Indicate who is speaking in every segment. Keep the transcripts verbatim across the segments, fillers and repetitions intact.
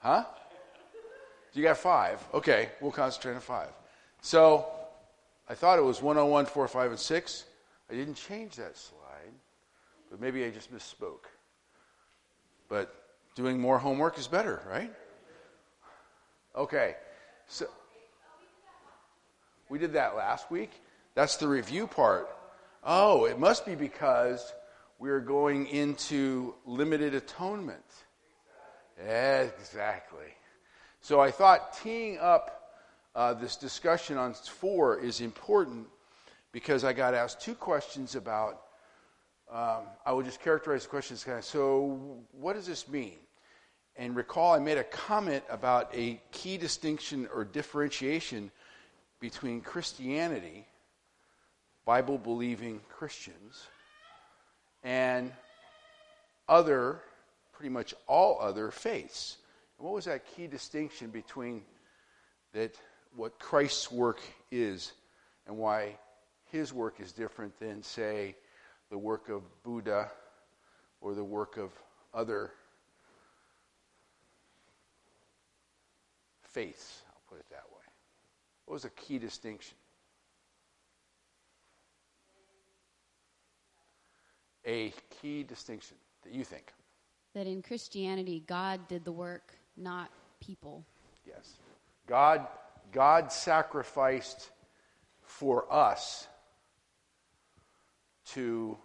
Speaker 1: Huh? You got five. Okay, we'll concentrate on five. So, I thought it was one oh one, four, five, and six. I didn't change that slide, but maybe I just misspoke. But doing more homework is better, right? Okay, so we did that last week. That's the review part. Oh, it must be because we're going into limited atonement. Exactly. So I thought teeing up uh, this discussion on four is important because I got asked two questions about, um, I will just characterize the questions kind of, so what does this mean? And recall I made a comment about a key distinction or differentiation between Christianity, Bible-believing Christians, and other, pretty much all other faiths. And what was that key distinction between that what Christ's work is and why his work is different than, say, the work of Buddha or the work of other faiths, I'll put it that way. What was a key distinction? A key distinction that you think?
Speaker 2: That in Christianity, God did the work, not people.
Speaker 1: Yes. God, God sacrificed for us to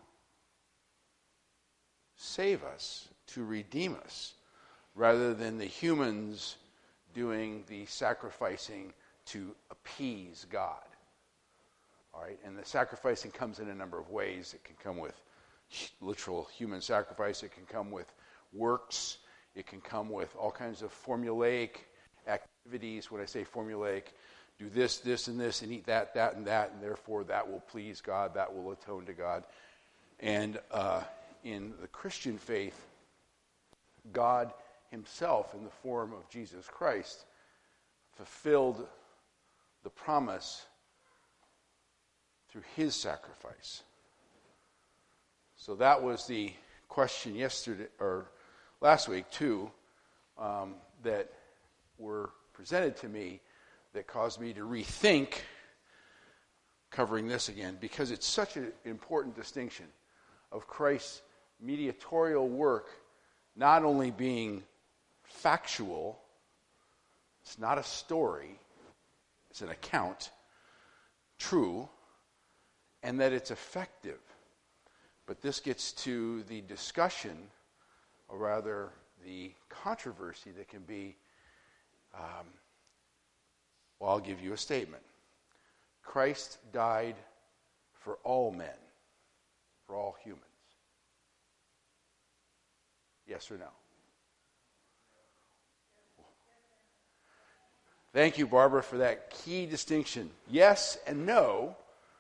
Speaker 1: save us, to redeem us, rather than the humans doing the sacrificing to appease God. All right? And the sacrificing comes in a number of ways. It can come with literal human sacrifice. It can come with works. It can come with all kinds of formulaic activities. When I say formulaic, do this, this, and this, and eat that, that, and that, and therefore that will please God, that will atone to God. And uh, in the Christian faith, God himself, in the form of Jesus Christ, fulfilled the promise through his sacrifice. So that was the question yesterday, or last week too, um, that were presented to me that caused me to rethink covering this again, because it's such an important distinction of Christ's mediatorial work not only being factual, it's not a story, it's an account, true, and that it's effective. But this gets to the discussion, or rather the controversy that can be, um, well, I'll give you a statement. Christ died for all men, for all humans. Yes or no? Thank you, Barbara, for that key distinction. Yes and no.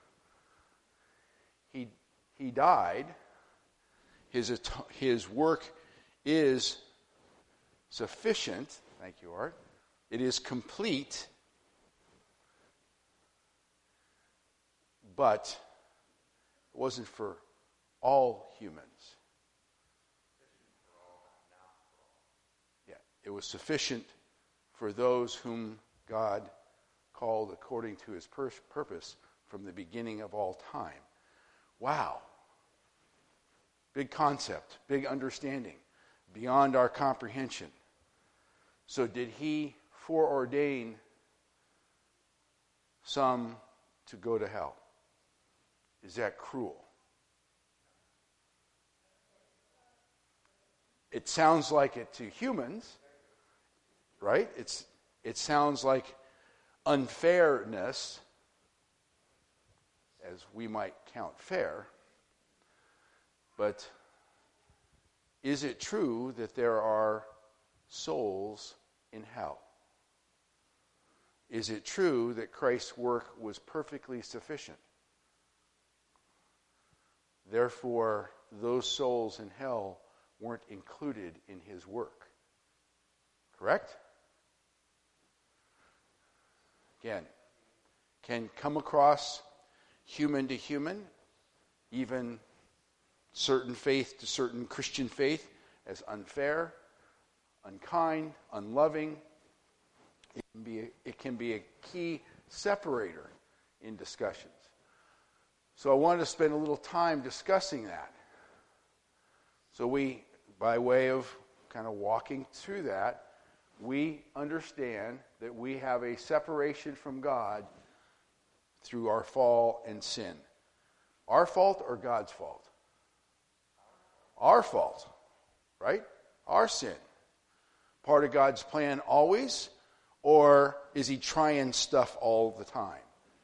Speaker 1: He he died. His his work is sufficient. Thank you, Art. It is complete. But it wasn't for all humans. Yeah, it was sufficient for those whom God called according to his pur- purpose from the beginning of all time. Wow. Big concept, big understanding, beyond our comprehension. So did he foreordain some to go to hell? Is that cruel? It sounds like it to humans, right? It's it sounds like unfairness, as we might count fair. But is it true that there are souls in hell? Is it true that Christ's work was perfectly sufficient? Therefore, those souls in hell weren't included in his work. Correct? Again, can come across human to human, even certain faith to certain Christian faith, as unfair. unkind, unloving. It can be a, it can be a key separator in discussions. So I wanted to spend a little time discussing that. So we, by way of kind of walking through that, we understand that we have a separation from God through our fall and sin. Our fault or God's fault? Our fault, right? Our sin. Part of God's plan always, or is he trying stuff all the time?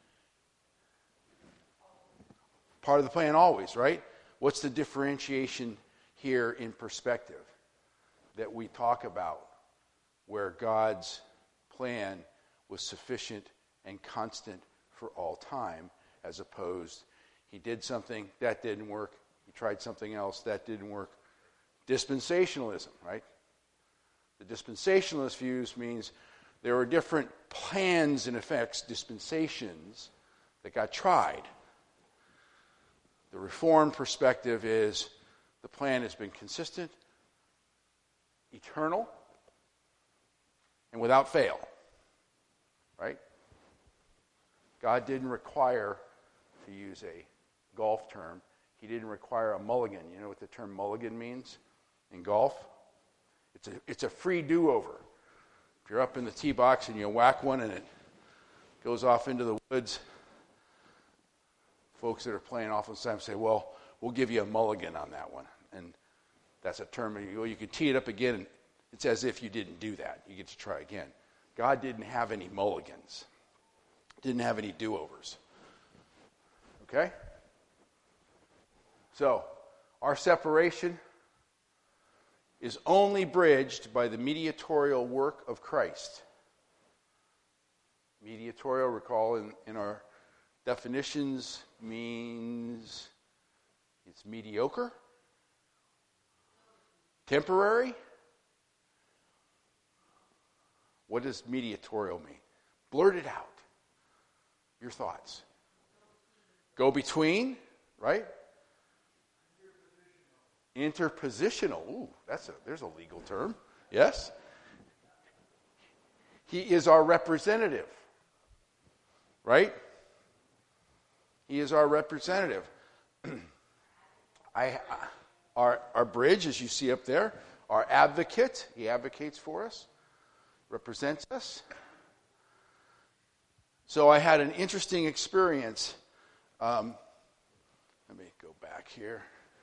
Speaker 1: Part of the plan always, right? What's the differentiation here in perspective that we talk about where God's plan was sufficient and constant for all time, as opposed he did something, that didn't work, he tried something else, that didn't work. Dispensationalism, right? The dispensationalist views means there were different plans and effects, dispensations, that got tried. The Reformed perspective is the plan has been consistent, eternal, and without fail. Right? God didn't require, to use a golf term, he didn't require a mulligan. You know what the term mulligan means in golf? It's a, it's a free do-over. If you're up in the tee box and you whack one and it goes off into the woods, folks that are playing oftentimes say, well, we'll give you a mulligan on that one. And that's a term, well, you can tee it up again, and it's as if you didn't do that. You get to try again. God didn't have any mulligans. Didn't have any do-overs. Okay? So, our separation is only bridged by the mediatorial work of Christ. Mediatorial, recall in, in our definitions, means it's mediocre, temporary. What does mediatorial mean? Blurt it out. Your thoughts. Go between, right? Interpositional. Ooh, that's a there's a legal term. Yes? He is our representative. Right? He is our representative. I, our, our bridge, as you see up there, our advocate, he advocates for us, represents us. So I had an interesting experience. Um, let me go back here.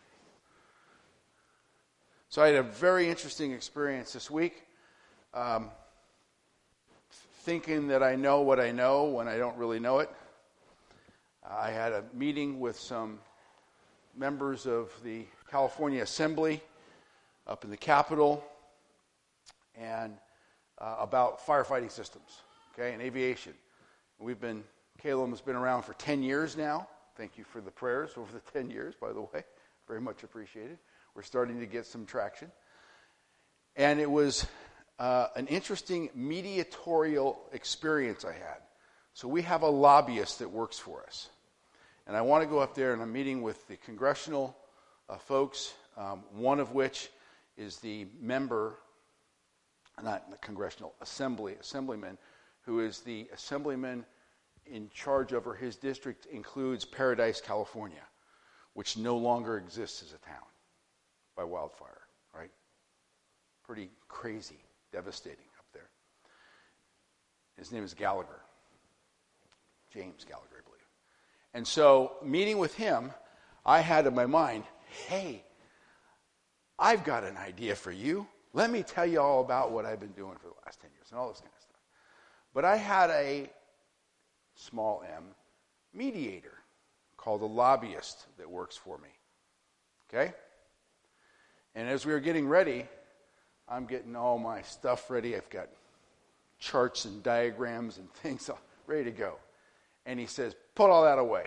Speaker 1: So I had a very interesting experience this week, um, thinking that I know what I know when I don't really know it. I had a meeting with some members of the California Assembly up in the Capitol, and uh, about firefighting systems, okay, and aviation. We've been, Caleb has been around for ten years now. Thank you for the prayers over the ten years, by the way. Very much appreciated. We're starting to get some traction. And it was uh, an interesting mediatorial experience I had. So we have a lobbyist that works for us. And I want to go up there, and I'm meeting with the congressional uh, folks, um, one of which is the member, not the congressional, assembly, assemblyman, who is the assemblyman in charge over his district, includes Paradise, California, which no longer exists as a town by wildfire, right? Pretty crazy, devastating up there. His name is Gallagher. James Gallagher, I believe. And so, meeting with him, I had in my mind, hey, I've got an idea for you. Let me tell you all about what I've been doing for the last ten years and all this kind of stuff. But I had a small m mediator called a lobbyist that works for me. Okay? And as we were getting ready, I'm getting all my stuff ready. I've got charts and diagrams and things ready to go. And he says, put all that away.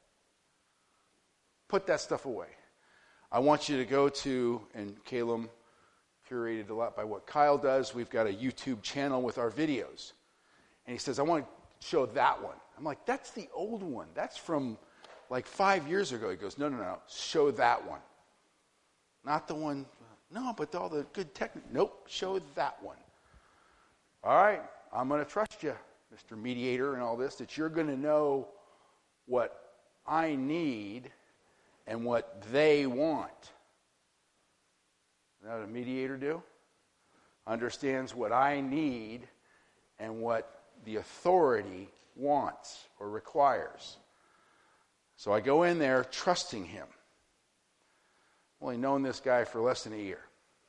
Speaker 1: Put that stuff away. I want you to go to, and Caleb curated a lot by what Kyle does. We've got a YouTube channel with our videos. And he says, I want to show that one. I'm like, that's the old one. That's from like five years ago. He goes, no, no, no. Show that one. Not the one. No, but all the good technique. Nope, show that one. All right, I'm going to trust you, Mister Mediator, and all this, that you're going to know what I need and what they want. Is that what a mediator do? Understands what I need and what the authority wants or requires. So I go in there trusting him. I've only known this guy for less than a year.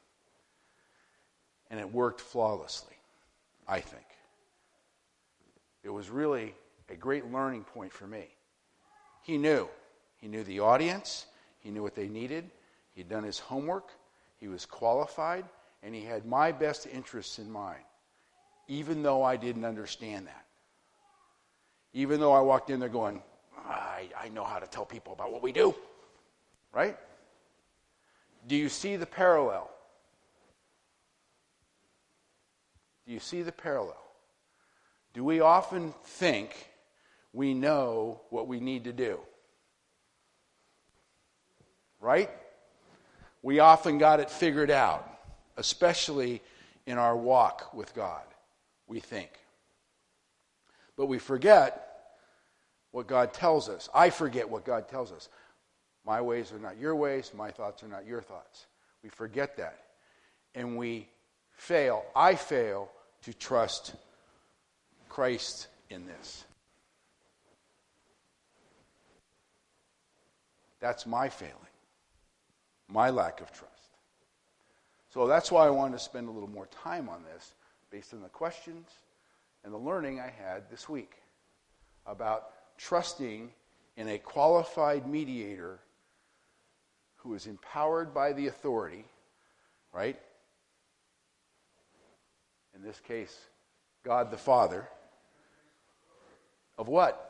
Speaker 1: And it worked flawlessly, I think. It was really a great learning point for me. He knew. He knew the audience. He knew what they needed. He'd done his homework. He was qualified. And he had my best interests in mind, even though I didn't understand that. Even though I walked in there going, I, I know how to tell people about what we do. Right? Do you see the parallel? Do you see the parallel? Do we often think we know what we need to do? Right? We often got it figured out, especially in our walk with God, we think. But we forget what God tells us. I forget what God tells us. My ways are not your ways. My thoughts are not your thoughts. We forget that. And we fail. I fail to trust Christ in this. That's my failing. My lack of trust. So that's why I wanted to spend a little more time on this, based on the questions and the learning I had this week about trusting in a qualified mediator who is empowered by the authority, right? In this case, God the Father. Of what?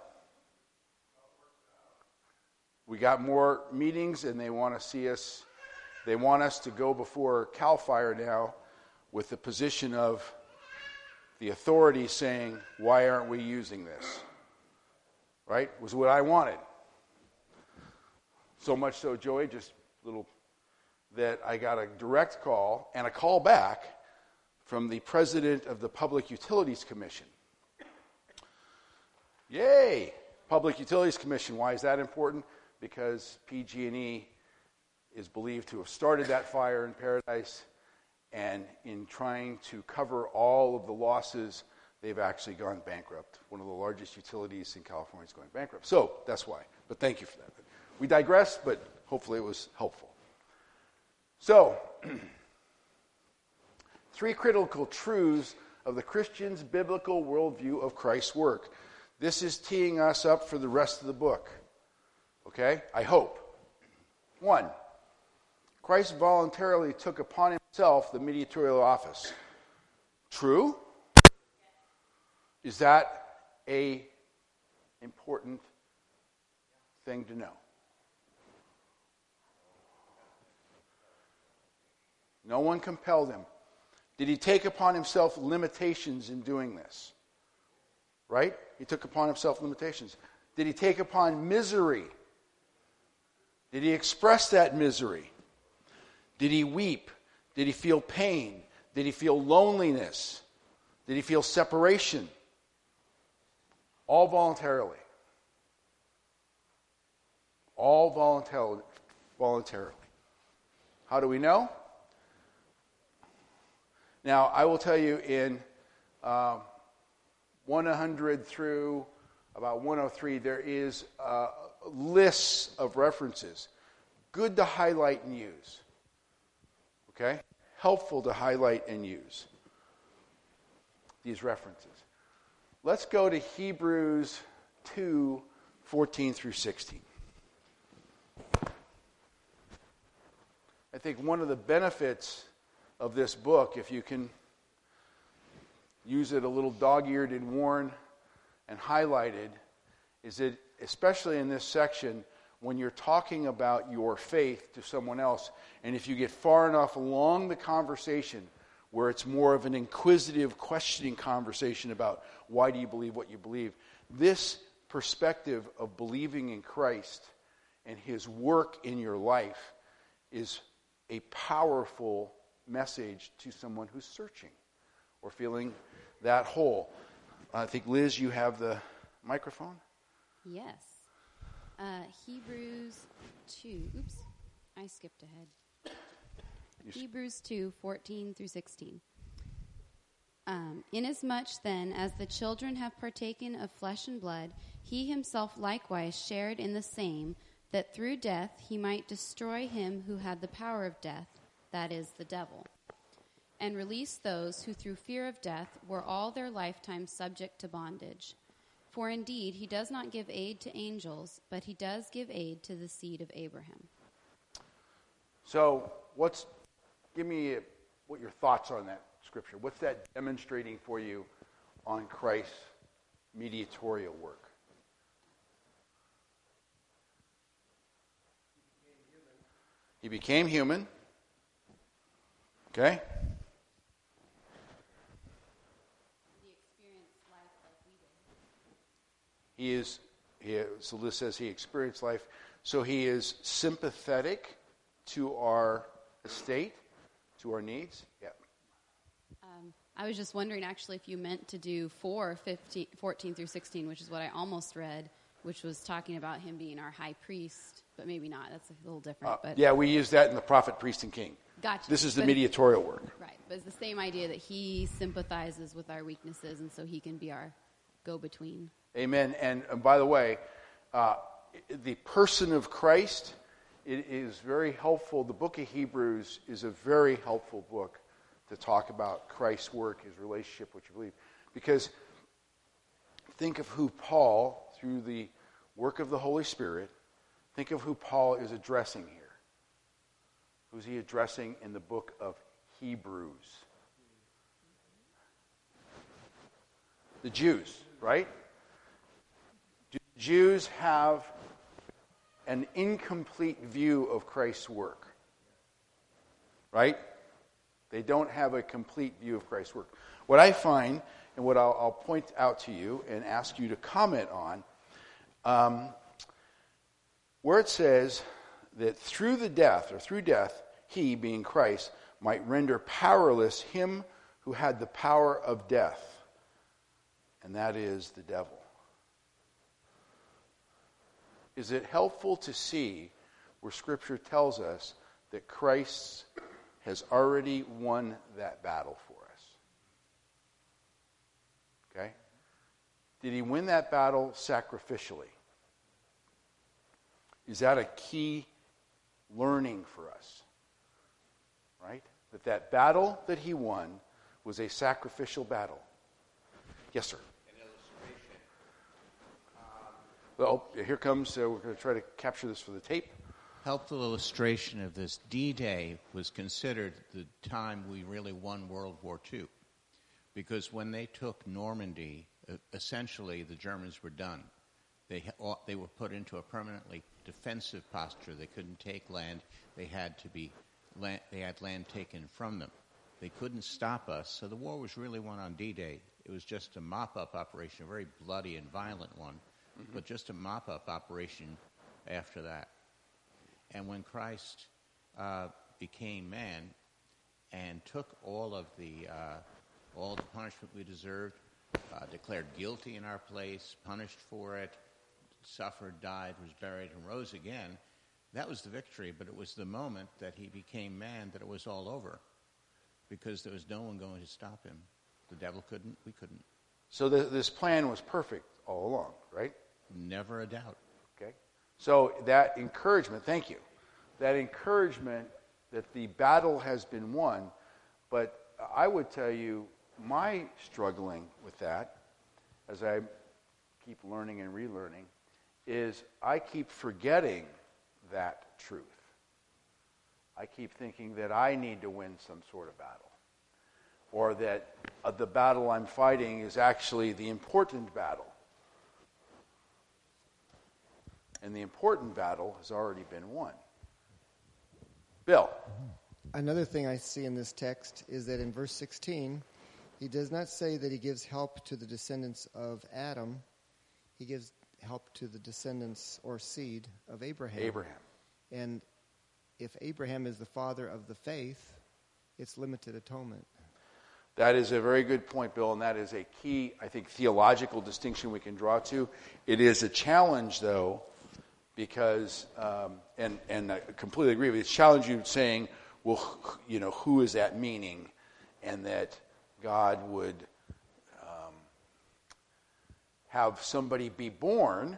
Speaker 1: We got more meetings, and they want to see us, they want us to go before CAL FIRE now with the position of the authority saying, why aren't we using this? Right? Was what I wanted. So much so, Joey, just a little, that I got a direct call and a call back from the president of the Public Utilities Commission. Yay! Public Utilities Commission. Why is that important? Because P G and E is believed to have started that fire in Paradise, and in trying to cover all of the losses, they've actually gone bankrupt. One of the largest utilities in California is going bankrupt. So that's why. But thank you for that. We digress, but hopefully it was helpful. So, three critical truths of the Christian's biblical worldview of Christ's work. This is teeing us up for the rest of the book. Okay? I hope. One, Christ voluntarily took upon himself the mediatorial office. True? Is that a important thing to know? No one compelled him. Did he take upon himself limitations in doing this? Right? He took upon himself limitations. Did he take upon misery? Did he express that misery? Did he weep? Did he feel pain? Did he feel loneliness? Did he feel separation? All voluntarily. All voluntarily. voluntarily. How do we know? Now, I will tell you in uh, one hundred through about one oh three, there is uh, lists of references. Good to highlight and use. Okay? Helpful to highlight and use these references. Let's go to Hebrews two, fourteen through sixteen. I think one of the benefits of this book, if you can use it a little dog-eared and worn and highlighted, is that especially in this section, when you're talking about your faith to someone else, and if you get far enough along the conversation where it's more of an inquisitive, questioning conversation about why do you believe what you believe, this perspective of believing in Christ and his work in your life is a powerful message to someone who's searching or feeling that hole. I think, Liz, you have the microphone?
Speaker 2: Yes. Uh, Hebrews two. Oops, I skipped ahead.
Speaker 1: You
Speaker 2: Hebrews two, fourteen through sixteen. Um, Inasmuch then as the children have partaken of flesh and blood, he himself likewise shared in the same, that through death he might destroy him who had the power of death, that is, the devil, and release those who through fear of death were all their lifetime subject to bondage. For indeed he does not give aid to angels, but he does give aid to the seed of Abraham.
Speaker 1: So, what's give me a, what your thoughts are on that scripture. What's that demonstrating for you on Christ's mediatorial work? He became human. Okay?
Speaker 2: He experienced life like we did.
Speaker 1: He is, he, so Liz says he experienced life. So he is sympathetic to our estate, to our needs. Yeah.
Speaker 2: Um, I was just wondering, actually, if you meant to do four, fifteen, fourteen through sixteen, which is what I almost read, which was talking about him being our high priest, but maybe not. That's a little different.
Speaker 1: Uh,
Speaker 2: but
Speaker 1: yeah, we use that in the prophet, priest, and king.
Speaker 2: Gotcha.
Speaker 1: This is the
Speaker 2: But-
Speaker 1: mediatorial work.
Speaker 2: Right, but it's the same idea that he sympathizes with our weaknesses, and so he can be our go-between.
Speaker 1: Amen. And, and by the way, uh, the person of Christ, it is very helpful. The book of Hebrews is a very helpful book to talk about Christ's work, his relationship, what you believe. Because think of who Paul, through the work of the Holy Spirit, think of who Paul is addressing here. Who's he addressing in the book of Hebrews? The Jews, right? Do the Jews have an incomplete view of Christ's work? Right? They don't have a complete view of Christ's work. What I find, and what I'll, I'll point out to you and ask you to comment on, um, where it says that through the death, or through death, he, being Christ, might render powerless him who had the power of death, and that is the devil. Is it helpful to see where Scripture tells us that Christ has already won that battle for us? Okay? Did he win that battle sacrificially? Is that a key learning for us? Right? That that battle that he won was a sacrificial battle. Yes, sir.
Speaker 3: An illustration.
Speaker 1: Well, here comes, uh, we're going to try to capture this for the tape.
Speaker 3: Helpful illustration of this, D-Day was considered the time we really won World War Two. Because when they took Normandy, uh, essentially the Germans were done. They, ha- they were put into a permanently defensive posture. They couldn't take land. They had to be, land, they had land taken from them. They couldn't stop us, so the war was really won on D-Day. It was just a mop-up operation, a very bloody and violent one, mm-hmm. but just a mop-up operation after that. And when Christ uh, became man and took all of the uh, all the punishment we deserved, uh, declared guilty in our place, punished for it, suffered, died, was buried, and rose again, that was the victory. But it was the moment that he became man that it was all over, because there was no one going to stop him. The devil couldn't, we couldn't.
Speaker 1: So th- this plan was perfect all along, right?
Speaker 3: Never a doubt.
Speaker 1: Okay. So that encouragement, thank you. That encouragement that the battle has been won, but I would tell you my struggling with that, as I keep learning and relearning, is I keep forgetting that truth. I keep thinking that I need to win some sort of battle, or that uh, the battle I'm fighting is actually the important battle. And the important battle has already been won. Bill.
Speaker 4: Another thing I see in this text is that in verse sixteen, he does not say that he gives help to the descendants of Adam. He gives help to the descendants or seed of Abraham.
Speaker 1: Abraham.
Speaker 4: And if Abraham is the father of the faith, it's limited atonement.
Speaker 1: That is a very good point, Bill, and that is a key, I think, theological distinction we can draw to. It is a challenge, though, because, um, and, and I completely agree with you, it's challenging saying, well, you know, who is that meaning? And that God would um, have somebody be born,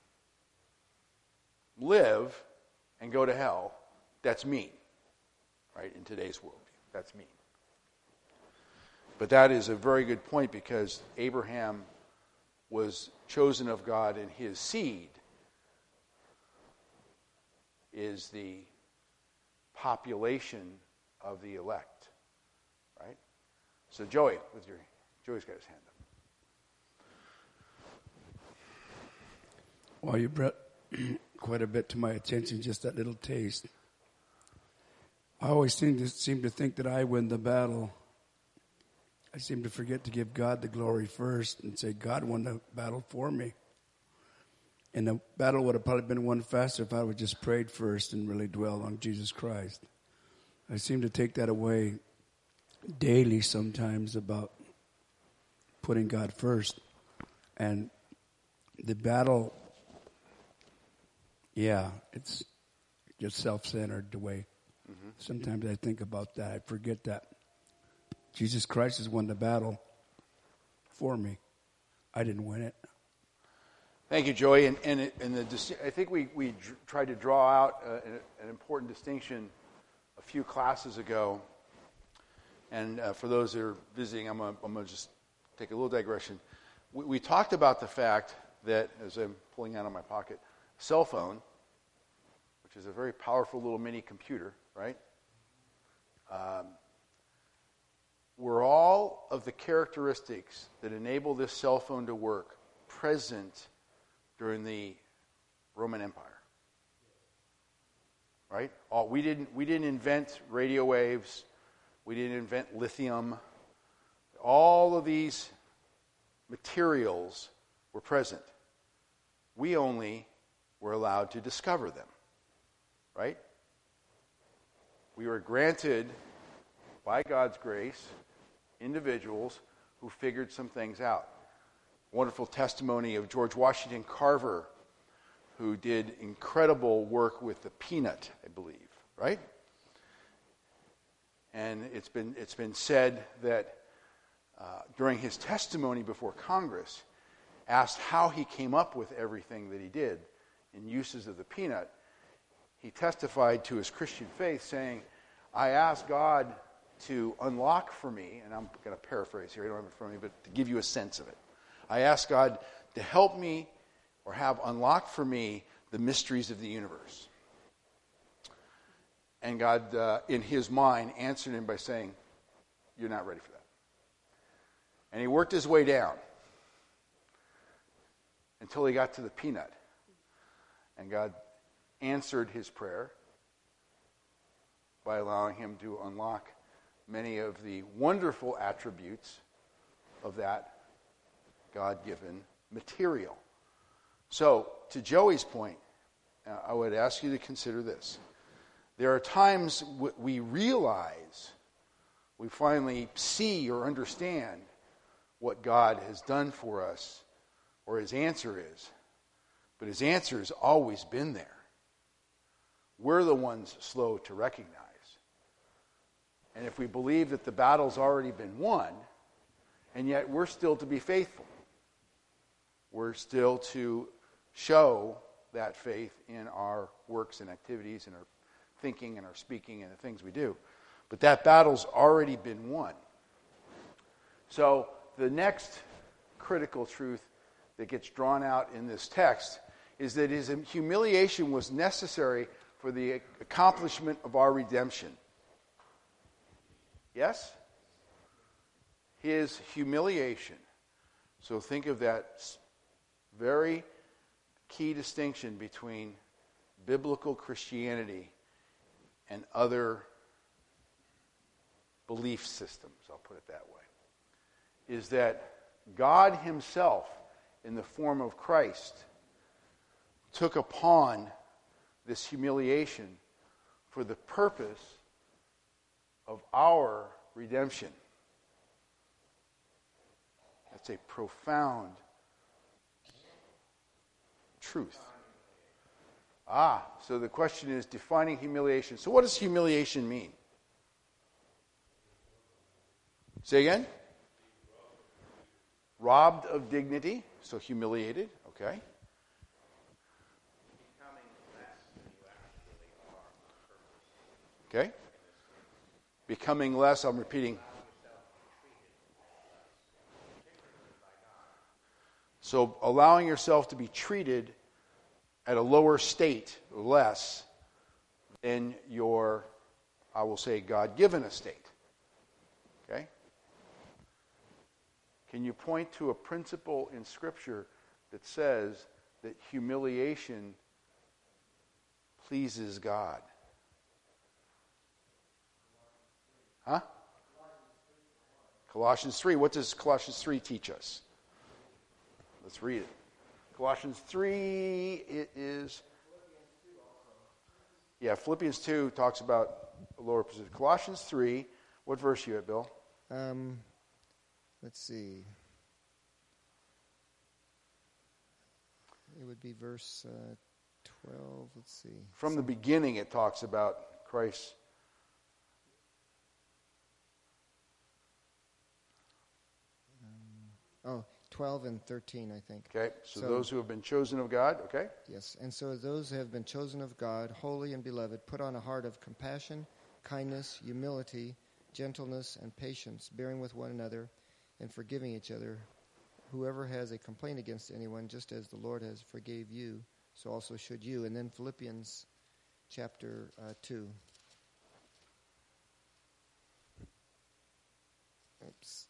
Speaker 1: live, and go to hell. That's mean, right, in today's worldview. That's mean. But that is a very good point, because Abraham was chosen of God, and his seed is the population of the elect, right? So Joey, with your Joey's got his hand up.
Speaker 5: Well, you brought quite a bit to my attention, just that little taste. I always seem to seem to think that I win the battle. I seem to forget to give God the glory first and say God won the battle for me. And the battle would have probably been won faster if I would just prayed first and really dwelled on Jesus Christ. I seem to take that away daily sometimes about putting God first. And the battle, yeah, it's just self-centered the way. Mm-hmm. Sometimes I think about that. I forget that Jesus Christ has won the battle for me. I didn't win it.
Speaker 1: Thank you, Joey. And, and, it, and the, I think we, we dr- tried to draw out uh, an, an important distinction a few classes ago. And uh, for those that are visiting, I'm going to just take a little digression. We, we talked about the fact that, as I'm pulling out of my pocket, cell phone, which is a very powerful little mini computer, right? Um, were all of the characteristics that enable this cell phone to work present during the Roman Empire, right? All, we didn't we didn't invent radio waves, we didn't invent lithium. All of these materials were present. We only were allowed to discover them, right? We were granted, by God's grace, individuals who figured some things out. Wonderful testimony of George Washington Carver, who did incredible work with the peanut, I believe, right? And it's been it's been said that uh, during his testimony before Congress, asked how he came up with everything that he did in uses of the peanut, he testified to his Christian faith, saying, I asked God to unlock for me, and I'm going to paraphrase here, I don't have it in front of me, but to give you a sense of it. I asked God to help me or have unlocked for me the mysteries of the universe. And God, uh, in his mind, answered him by saying, you're not ready for that. And he worked his way down until he got to the peanut. And God answered his prayer by allowing him to unlock many of the wonderful attributes of that God-given material. So, to Joey's point, uh, I would ask you to consider this. There are times w- we realize, we finally see or understand what God has done for us, or his answer is. But his answer has always been there. We're the ones slow to recognize. And if we believe that the battle's already been won, and yet we're still to be faithful, we're still to show that faith in our works and activities and our thinking and our speaking and the things we do. But that battle's already been won. So the next critical truth that gets drawn out in this text is that his humiliation was necessary for the accomplishment of our redemption. Yes? His humiliation. So think of that very key distinction between biblical Christianity and other belief systems, I'll put it that way, is that God himself, in the form of Christ, took upon this humiliation for the purpose of our redemption. That's a profound truth. Ah, so the question is defining humiliation. So what does humiliation mean? Say again? Robbed of dignity, so humiliated, okay.
Speaker 3: Becoming less than you actually are.
Speaker 1: Okay. Becoming less, I'm repeating. So allowing yourself to be treated at a lower state, less than your, I will say, God-given estate. Okay? Can you point to a principle in Scripture that says that humiliation pleases God? Huh? Colossians three. What does Colossians three teach us? Let's read it. Colossians three, it is... Yeah, Philippians two talks about a lower position. Colossians three, what verse are you at, Bill?
Speaker 4: Um, let's see. It would be verse uh, twelve. Let's see.
Speaker 1: From the beginning, it talks about Christ.
Speaker 4: Um, oh, twelve and thirteen, I think.
Speaker 1: Okay, so,
Speaker 4: So-
Speaker 1: those who have been chosen of God, okay?
Speaker 4: Yes, and so those who have been chosen of God, holy and beloved, put on a heart of compassion, kindness, humility, gentleness, and patience, bearing with one another and forgiving each other. Whoever has a complaint against anyone, just as the Lord has forgave you, so also should you. And then Philippians chapter uh, two. Oops.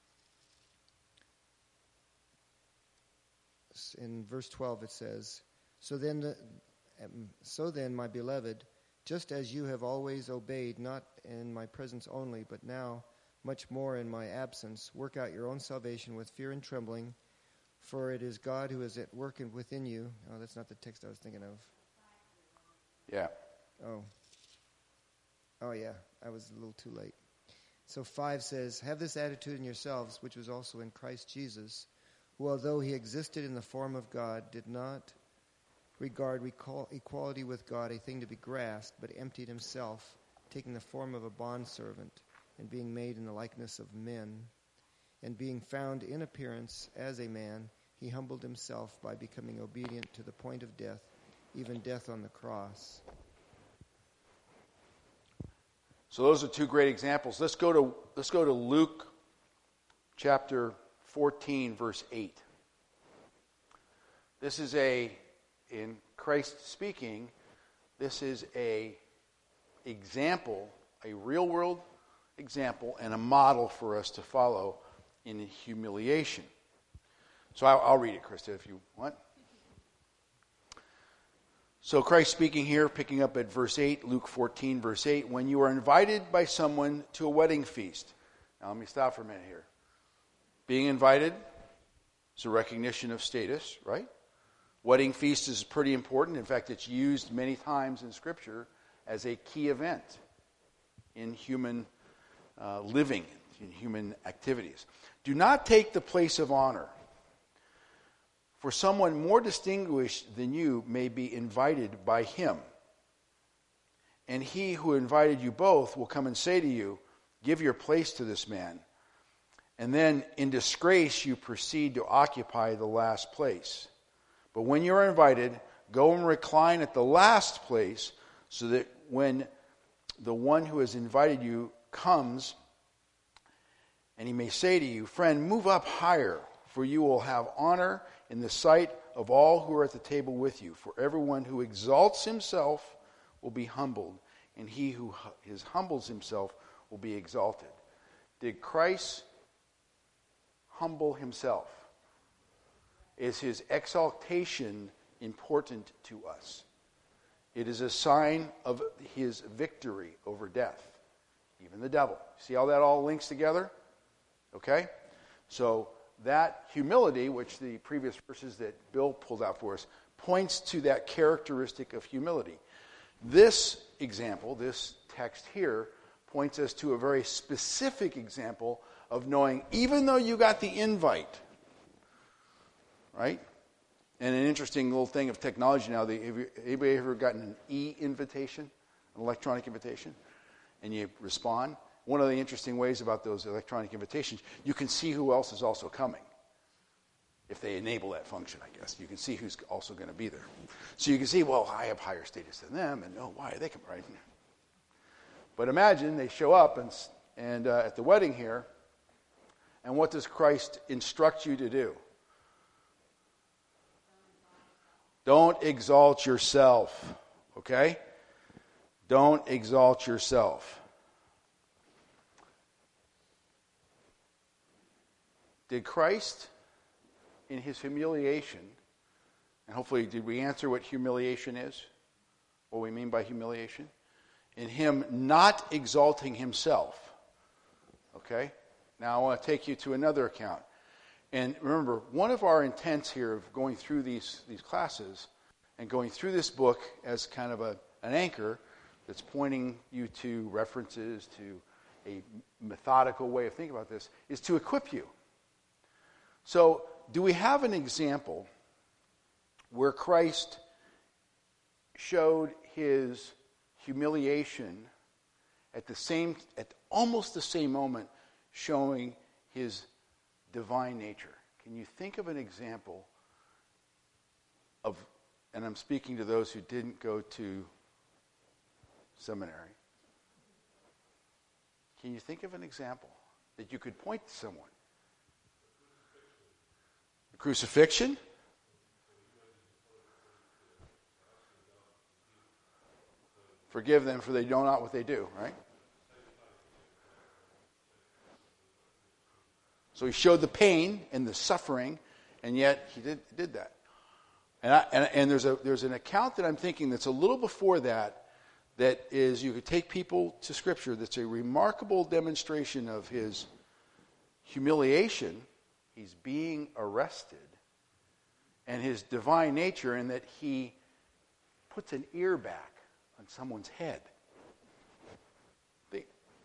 Speaker 4: In verse twelve it says, So then, the, um, so then, my beloved, just as you have always obeyed, not in my presence only, but now much more in my absence, work out your own salvation with fear and trembling, for it is God who is at work in- within you. Oh, that's not the text I was thinking of.
Speaker 1: Yeah.
Speaker 4: Oh. Oh, yeah, I was a little too late. So five says, Have this attitude in yourselves, which was also in Christ Jesus, who, although he existed in the form of God, did not regard recall, equality with God a thing to be grasped, but emptied himself, taking the form of a bondservant, and being made in the likeness of men. And being found in appearance as a man, he humbled himself by becoming obedient to the point of death, even death on the cross.
Speaker 1: So those are two great examples. Let's go to let's go to Luke chapter fourteen, verse eight. This is a, in Christ speaking, this is a example, a real world example, and a model for us to follow in humiliation. So I'll, I'll read it, Krista, if you want. So Christ speaking here, picking up at verse eight, Luke fourteen, verse eight, when you are invited by someone to a wedding feast. Now let me stop for a minute here. Being invited is a recognition of status, right? Wedding feast is pretty important. In fact, it's used many times in Scripture as a key event in human uh, living, in human activities. Do not take the place of honor, for someone more distinguished than you may be invited by him. And he who invited you both will come and say to you, give your place to this man. And then in disgrace you proceed to occupy the last place. But when you are invited, go and recline at the last place, so that when the one who has invited you comes, and he may say to you, friend, move up higher, for you will have honor in the sight of all who are at the table with you. For everyone who exalts himself will be humbled, and he who is humbles himself will be exalted. Did Christ humble himself? Is his exaltation important to us? It is a sign of his victory over death, even the devil. See how that all links together? Okay? So that humility, which the previous verses that Bill pulled out for us, points to that characteristic of humility. This example, this text here, points us to a very specific example of knowing, even though you got the invite, right? And an interesting little thing of technology now, the, have you, anybody ever gotten an e-invitation, an electronic invitation, and you respond? One of the interesting ways about those electronic invitations, you can see who else is also coming. If they enable that function, I guess. You can see who's also going to be there. So you can see, well, I have higher status than them, and oh, why are they coming, right? But imagine they show up and, and uh, at the wedding here, and what does Christ instruct you to do? Don't exalt yourself, okay? Don't exalt yourself. Did Christ, in his humiliation, and hopefully did we answer what humiliation is? What we mean by humiliation? In him not exalting himself. Okay? Now I want to take you to another account. And remember, one of our intents here of going through these, these classes and going through this book as kind of a, an anchor that's pointing you to references, to a methodical way of thinking about this, is to equip you. So, do we have an example where Christ showed his humiliation at the same, at almost the same moment, showing his divine nature? Can you think of an example of, and I'm speaking to those who didn't go to seminary, can you think of an example that you could point to someone? The crucifixion? Forgive them, for they know not what they do, right? So he showed the pain and the suffering, and yet he did, did that. And, I, and, and there's a there's an account that I'm thinking that's a little before that, that is, you could take people to Scripture, that's a remarkable demonstration of his humiliation. He's being arrested, and his divine nature, in that he puts an ear back on someone's head. They,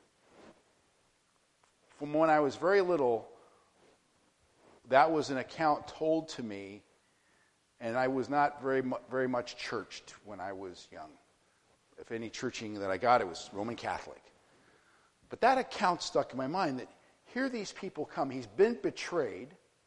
Speaker 1: from when I was very little, that was an account told to me, and I was not very mu- very much churched when I was young. If any churching that I got, it was Roman Catholic. But that account stuck in my mind, that here these people come. He's been betrayed.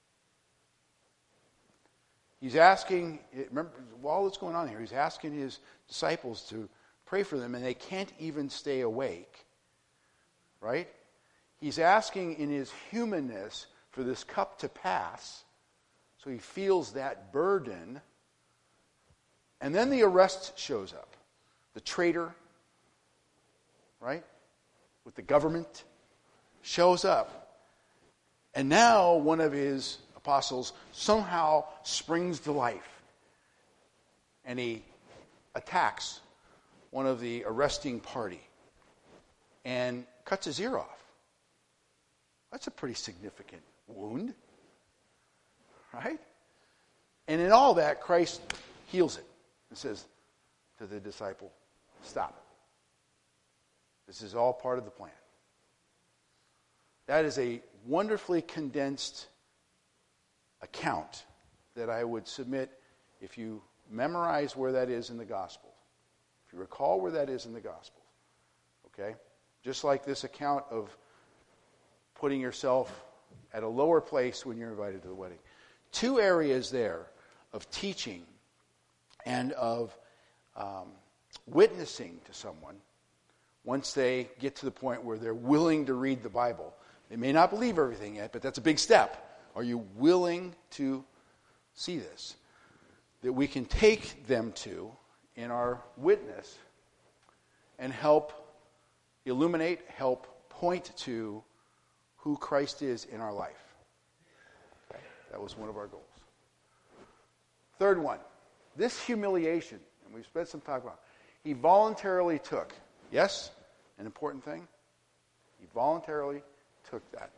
Speaker 1: He's asking, remember, all that's going on here, he's asking his disciples to pray for them, and they can't even stay awake. Right? He's asking in his humanness for this cup to pass, so he feels that burden. And then the arrest shows up. The traitor, right, with the government, shows up. And now one of his apostles somehow springs to life. And he attacks one of the arresting party and cuts his ear off. That's a pretty significant wound, right? And in all that, Christ heals it and says to the disciple, stop. This is all part of the plan. That is a wonderfully condensed account that I would submit if you memorize where that is in the Gospel. If you recall where that is in the Gospel. Okay? Just like this account of putting yourself at a lower place when you're invited to the wedding. Two areas there of teaching and of um, witnessing to someone once they get to the point where they're willing to read the Bible. They may not believe everything yet, but that's a big step. Are you willing to see this? That we can take them to in our witness and help illuminate, help point to who Christ is in our life. Okay? That was one of our goals. Third one, this humiliation, and we've spent some time about it, he voluntarily took. Yes? An important thing? He voluntarily took that.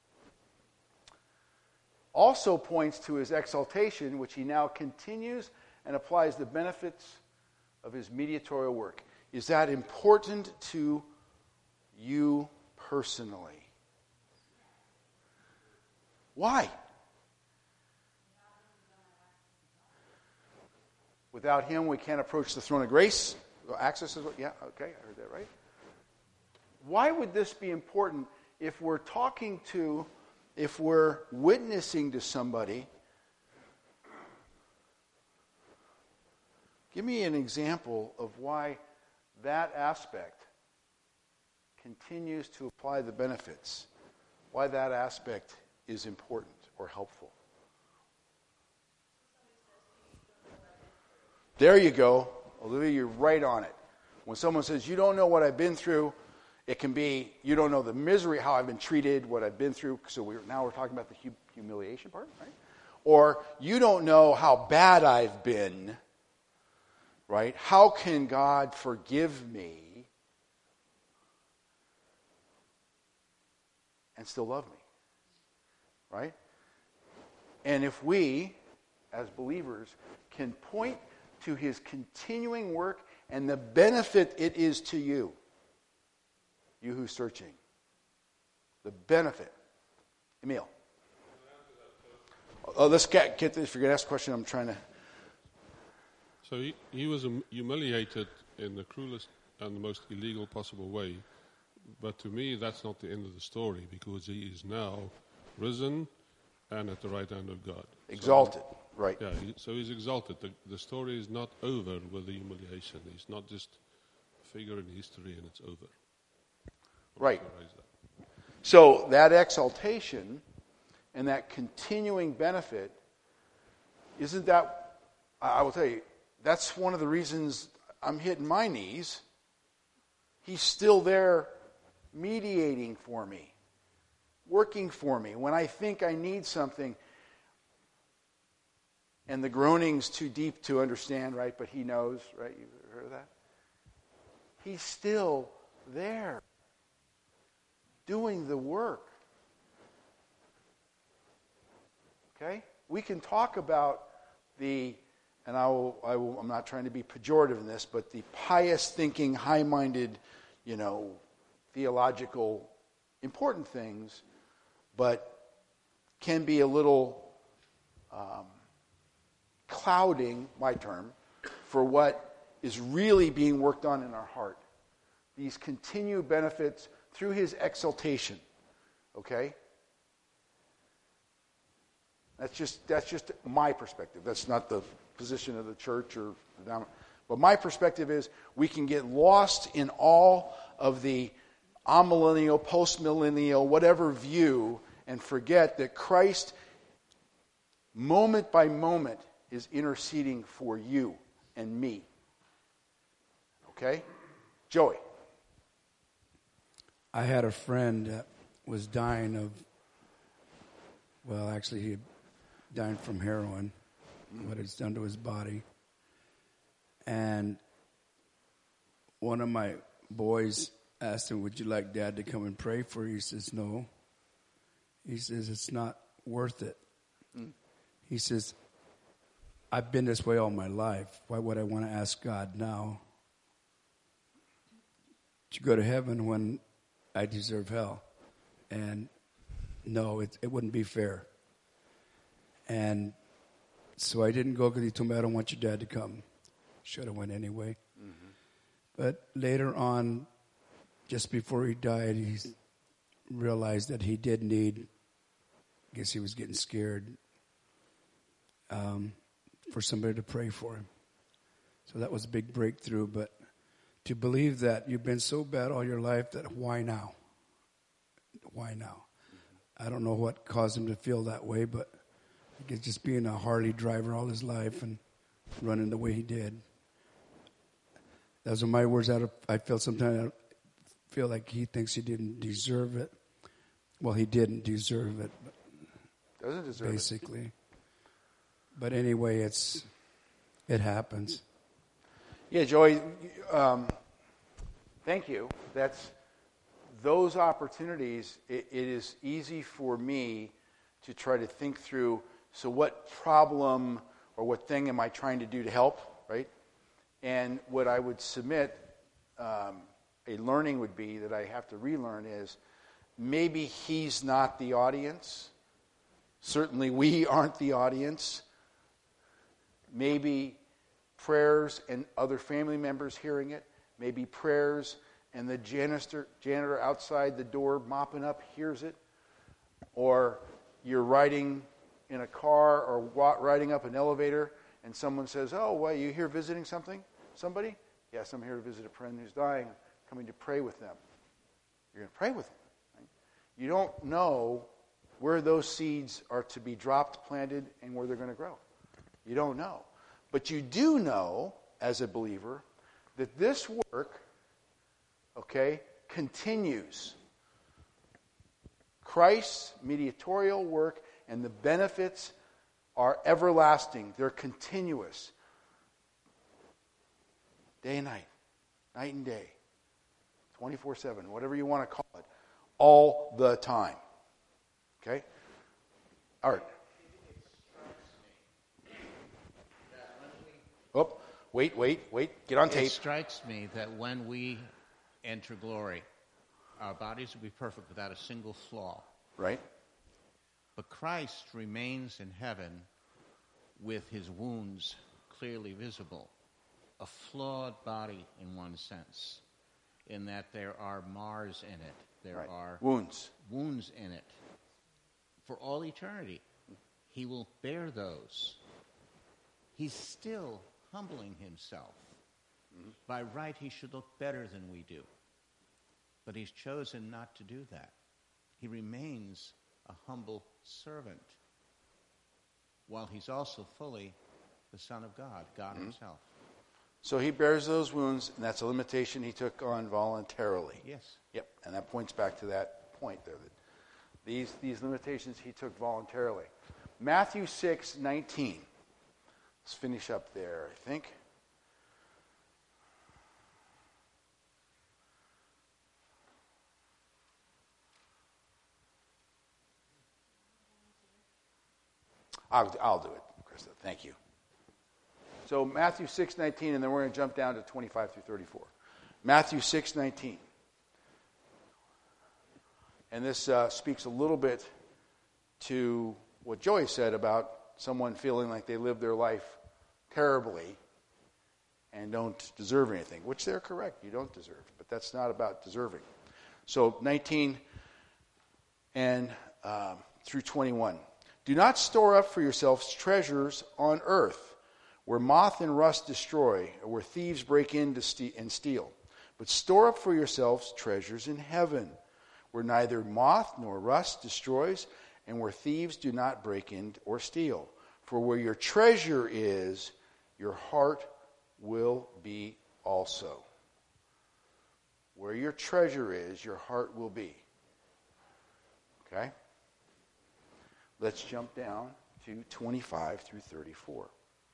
Speaker 1: Also points to his exaltation, which he now continues and applies the benefits of his mediatorial work. Is that important to you personally? Why? Without him, we can't approach the throne of grace. Access is what? Yeah, okay, I heard that right. Why would this be important if we're talking to, if we're witnessing to somebody? Give me an example of why that aspect continues to apply the benefits, why that aspect is important or helpful. There you go. Olivia, you're right on it. When someone says, you don't know what I've been through, it can be, you don't know the misery, how I've been treated, what I've been through. So we're, now we're talking about the hu- humiliation part, right? Or, you don't know how bad I've been, right? How can God forgive me and still love me, right? And if we, as believers, can point to his continuing work and the benefit it is to you, you who's searching, the benefit. Emil. Oh, let's get, get this. If you're going to ask a question, I'm trying to.
Speaker 6: So he, he was hum- humiliated in the cruelest and the most illegal possible way. But to me, that's not the end of the story, because he is now risen and at the right hand of God.
Speaker 1: Exalted,
Speaker 6: so,
Speaker 1: right.
Speaker 6: Yeah, he, so he's exalted. The, the story is not over with the humiliation. He's not just a figure in history and it's over.
Speaker 1: Right. So that exaltation and that continuing benefit, isn't that, I will tell you, that's one of the reasons I'm hitting my knees. He's still there mediating for me, working for me. When I think I need something and the groaning's too deep to understand, right? But he knows, right? You heard of that? He's still there doing the work. Okay? We can talk about the, and I will, I will, I'm not trying to be pejorative in this, but the pious thinking, high-minded, you know, theological, important things, but can be a little um, clouding, my term, for what is really being worked on in our heart. These continued benefits through his exaltation. Okay? That's just that's just my perspective. That's not the position of the church or the, but my perspective is we can get lost in all of the amillennial, post-millennial, whatever view and forget that Christ, moment by moment, is interceding for you and me. Okay? Joey.
Speaker 5: I had a friend that was dying of, well, actually, he died from heroin, what it's done to his body. And one of my boys asked him, would you like Dad to come and pray for you? He says, no. He says, it's not worth it. Mm. He says, I've been this way all my life. Why would I want to ask God now to go to heaven when I deserve hell? And no, it, it wouldn't be fair. And so I didn't go because he told me, I don't want your dad to come. Should have went anyway. Mm-hmm. But later on, just before he died, he realized that he did need, I guess he was getting scared, um, for somebody to pray for him. So that was a big breakthrough. But to believe that you've been so bad all your life that why now? Why now? I don't know what caused him to feel that way, but I guess just being a Harley driver all his life and running the way he did. Those are my words. Out of, I feel sometimes I feel like he thinks he didn't deserve it. Well, he didn't deserve it. But
Speaker 1: Doesn't deserve
Speaker 5: basically.
Speaker 1: it.
Speaker 5: But anyway, it's it happens.
Speaker 1: Yeah, Joey, um, thank you. That's those opportunities. It, it is easy for me to try to think through, so what problem or what thing am I trying to do to help, right? And what I would submit, um, a learning would be that I have to relearn is maybe he's not the audience. Certainly we aren't the audience. Maybe prayers and other family members hearing it. Maybe prayers and the janitor, janitor outside the door mopping up hears it. Or you're riding in a car or wa- riding up an elevator and someone says, oh, well, you here visiting something? Somebody? Yes, I'm here to visit a friend who's dying. I'm coming to pray with them. You're going to pray with them. Right? You don't know where those seeds are to be dropped, planted, and where they're going to grow. You don't know. But you do know, as a believer, that this work, okay, continues. Christ's mediatorial work and the benefits are everlasting. They're continuous. Day and night. Night and day. twenty-four seven. Whatever you want to call it. All the time. Okay? Art. Oh, wait, wait, wait. Get on tape.
Speaker 3: It strikes me that when we enter glory, our bodies will be perfect without a single flaw.
Speaker 1: Right.
Speaker 3: But Christ remains in heaven with his wounds clearly visible. A flawed body in one sense, in that there are mars in it. There
Speaker 1: right.
Speaker 3: are
Speaker 1: wounds.
Speaker 3: wounds in it. For all eternity, he will bear those. He's still humbling himself. Mm-hmm. By right, he should look better than we do. But he's chosen not to do that. He remains a humble servant, while he's also fully the Son of God, God mm-hmm. himself.
Speaker 1: So he bears those wounds, and that's a limitation he took on voluntarily.
Speaker 3: Yes.
Speaker 1: Yep, and that points back to that point there. That these, these limitations he took voluntarily. Matthew six nineteen. Let's finish up there, I think. I'll, I'll do it, Krista. Thank you. So Matthew six nineteen, and then we're going to jump down to twenty-five through thirty-four. Matthew six nineteen. And this uh, speaks a little bit to what Joey said about someone feeling like they live their life terribly and don't deserve anything, which they're correct. You don't deserve, but that's not about deserving. So nineteen and uh, through twenty-one. Do not store up for yourselves treasures on earth, where moth and rust destroy, or where thieves break in to ste- and steal. But store up for yourselves treasures in heaven, where neither moth nor rust destroys, and where thieves do not break in or steal. For where your treasure is, your heart will be also. Where your treasure is, your heart will be. Okay? Let's jump down to twenty-five through thirty-four.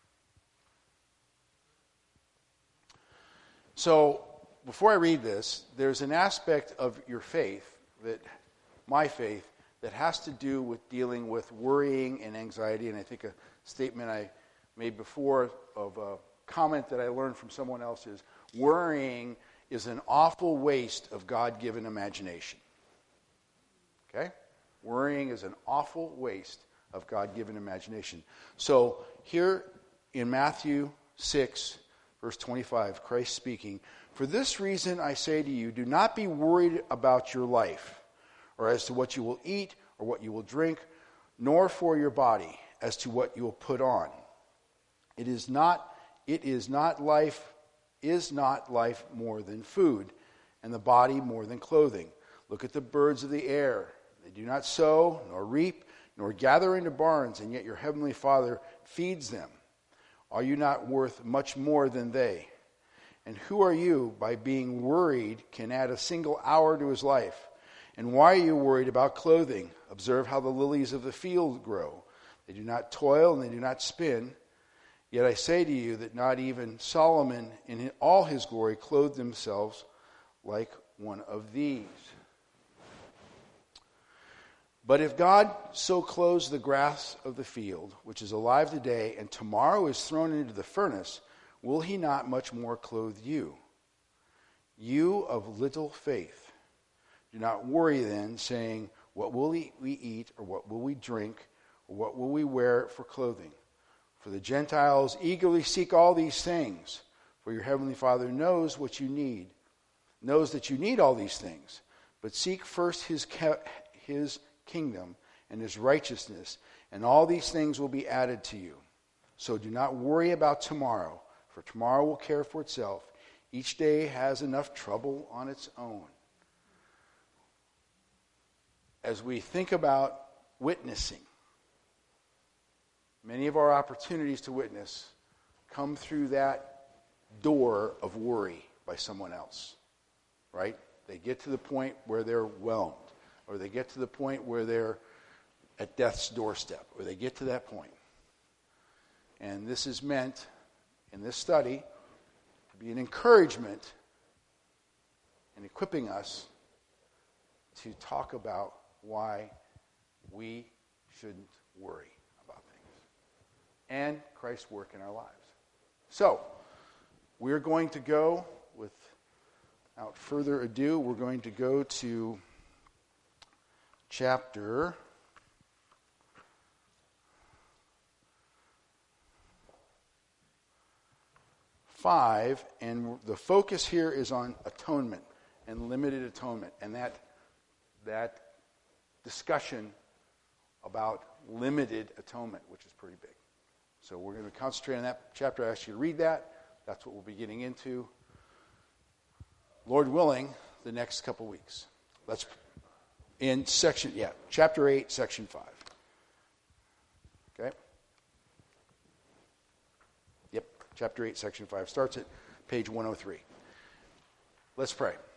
Speaker 1: So, before I read this, there's an aspect of your faith, that my faith, that has to do with dealing with worrying and anxiety. And I think a statement I made before of a comment that I learned from someone else is, worrying is an awful waste of God-given imagination. Okay? Worrying is an awful waste of God-given imagination. So here in Matthew six, verse twenty-five, Christ speaking, for this reason I say to you, do not be worried about your life, or as to what you will eat, or what you will drink, nor for your body, as to what you will put on. It is not, it is not life, is not life more than food, and the body more than clothing. Look at the birds of the air. They do not sow, nor reap, nor gather into barns, and yet your heavenly Father feeds them. Are you not worth much more than they? And who are you, by being worried, can add a single hour to his life? And why are you worried about clothing? Observe how the lilies of the field grow. They do not toil and they do not spin. Yet I say to you that not even Solomon in all his glory clothed himself like one of these. But if God so clothes the grass of the field, which is alive today, and tomorrow is thrown into the furnace, will he not much more clothe you? You of little faith. Do not worry then, saying, what will we eat, or what will we drink, or what will we wear for clothing? For the Gentiles eagerly seek all these things, for your heavenly Father knows what you need, knows that you need all these things. But seek first his, his kingdom and his righteousness, and all these things will be added to you. So do not worry about tomorrow, for tomorrow will care for itself. Each day has enough trouble on its own. As we think about witnessing, many of our opportunities to witness come through that door of worry by someone else, right? They get to the point where they're whelmed, or they get to the point where they're at death's doorstep, or they get to that point. And this is meant, in this study, to be an encouragement in equipping us to talk about why we shouldn't worry about things and Christ's work in our lives. So, we're going to go, without further ado, we're going to go to chapter five, and the focus here is on atonement and limited atonement, and that that discussion about limited atonement, which is pretty big. So we're going to concentrate on that chapter. I asked you to read that. That's what we'll be getting into, Lord willing, the next couple weeks. Let's in section, yeah, chapter eight, section five. Okay? Yep, chapter eight, section five. Starts at page one oh three. Let's pray.